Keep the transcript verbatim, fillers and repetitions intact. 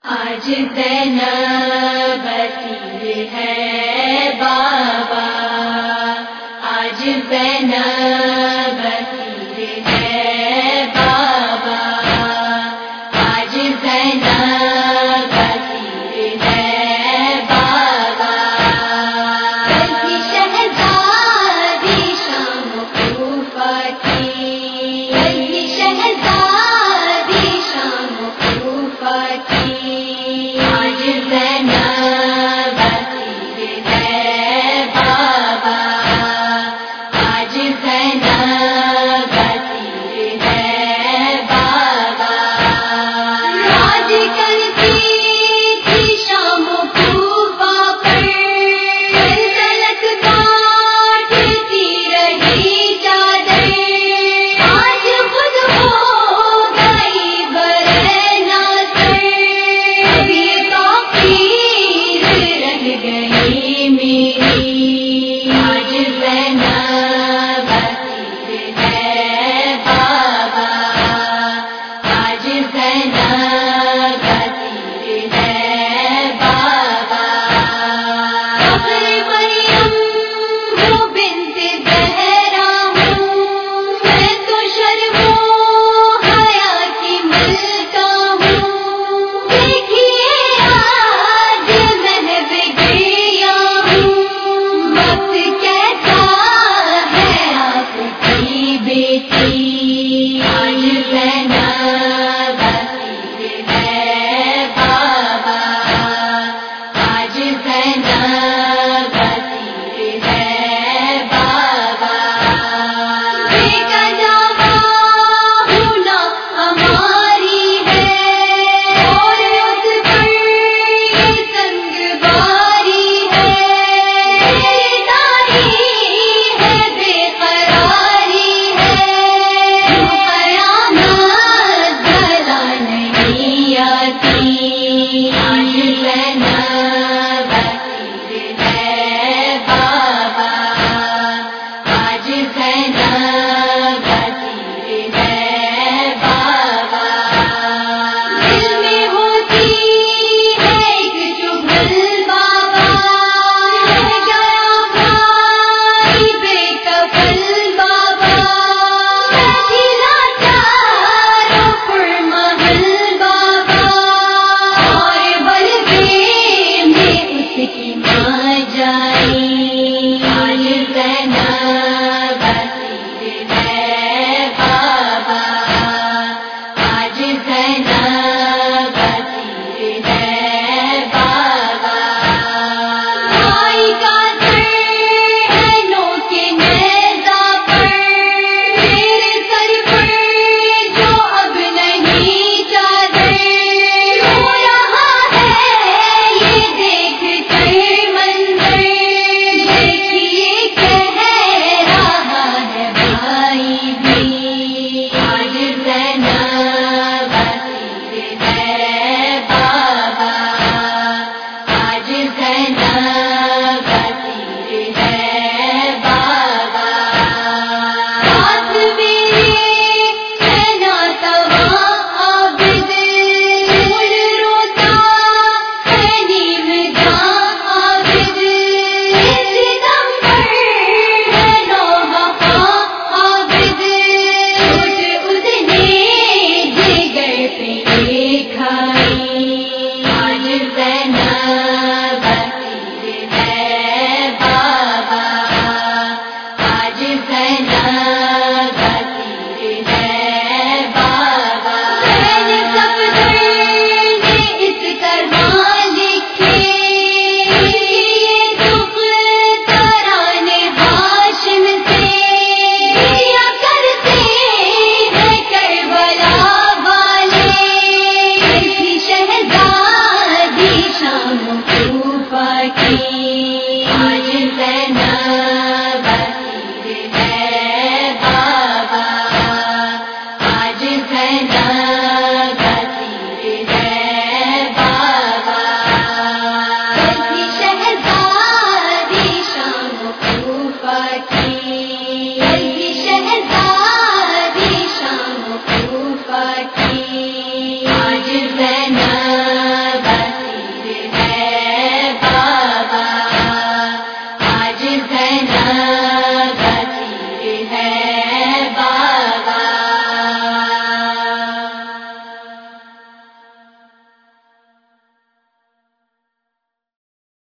آج زینب اسیر ہے بابا، آج زینب اسیر ہے بابا، آج زینب اسیر ہے بابا۔ کل کی شہزادی شام کوفہ کی، کل کی شہزادی شام کوفہ کی، آج زینب اسیر ہے بابا، آج زینب اسیر ہے بابا۔ راج کرتی تھی شام کوفہ پر، سلطنت بانٹتی رہی چادر، آج خود ہو گئی برے ناصر، اب یہ تاخیر رہ گئی میری، آج زینب اسیر ہے بابا، آج زینب اسیر ہے بابا۔ فخر مریم ہوں بنت زہرا ہوں، میں تو شرم و حیا کی ملکہ ہوں، دیکھیے آج محو گریا ہوں، وقت کیسا ہے آپ کی بیٹی، آج زینب اسیر ہے بابا، آج زینب اسیر ہے بابا۔ بیٹا جاوا ہونا ہماری ہے، اور اس پر یہ سنگ باری ہے، داری ہے بے قراری ہے، قیامت بھلا نہیں آتی، آج زینب اسیر ہے بابا، آج زینب اسیر ہے بابا۔ دل میں ہوتی ہے ایک چغل بابا، رہ گیا بھائی بے کفل بابا، بیٹھی لاچار و پرمحل بابا، اور بل کے بابا